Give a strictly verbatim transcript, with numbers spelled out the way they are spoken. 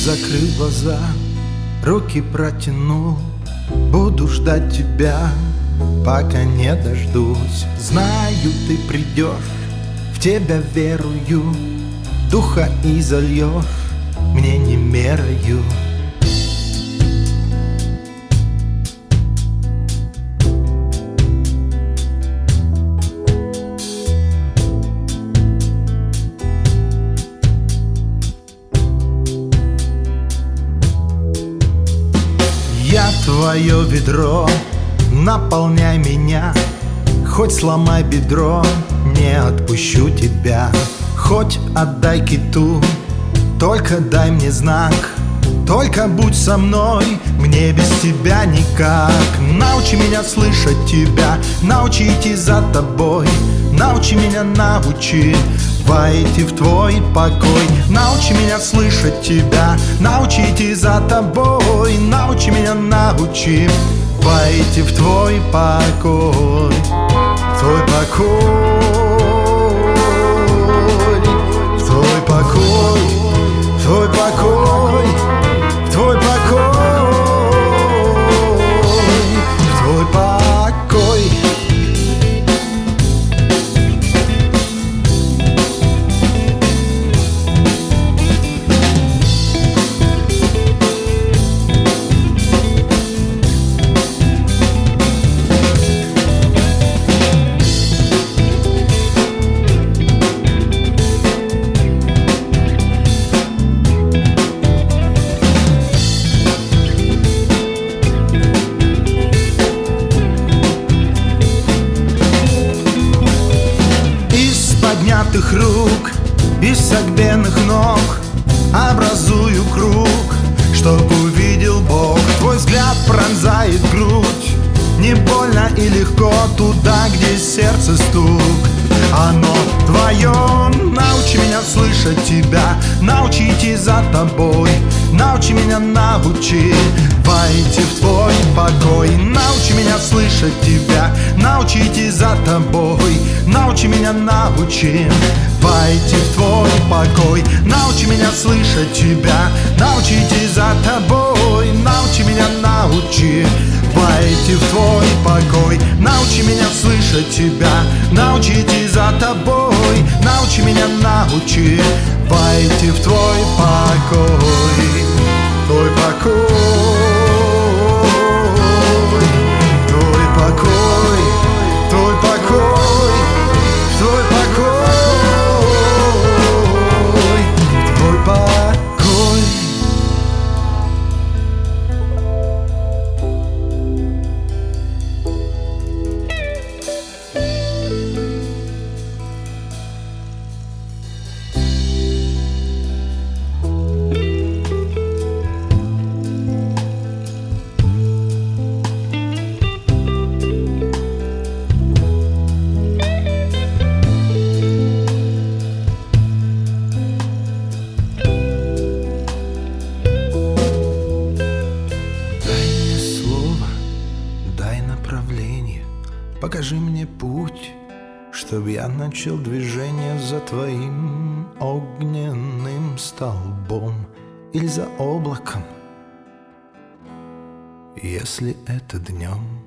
закрыл глаза, руки протянул. Буду ждать тебя, пока не дождусь. Знаю, ты придешь, в тебя верую. Духа изольешь, мне не мерою. Я твое ведро, наполняй меня. Хоть сломай бедро, не отпущу тебя. Хоть отдай киту, только дай мне знак. Только будь со мной, мне без тебя никак. Научи меня слышать тебя, научи идти за тобой. Научи меня, научи войти в твой покой. Научи меня слышать тебя, научи идти за тобой. Научи меня, научи войти в твой покой. Твой покой, твой покой, твой покой, твой покой, твой покой. Поднятых рук и согбенных ног образую круг, чтоб увидел Бог. Твой взгляд пронзает грудь, не больно и легко туда, где сердце стук. Оно твое, научи меня слышать тебя, научи идти за тобой. Научи меня, научи войти в твой покой. Научи меня слышать тебя, научи идти за тобой. Научи меня, научи войти в твой покой. Научи меня слышать тебя, научи идти за тобой. Научи меня, научи войти в твой покой. Научи меня слышать тебя, научи идти за тобой. Научи меня, научи войти в твой покой. Твой покой, твой покой, твой покой, твой покой, твой покой. Покажи мне путь, чтоб я начал движение за твоим огненным столбом или за облаком, если это днем.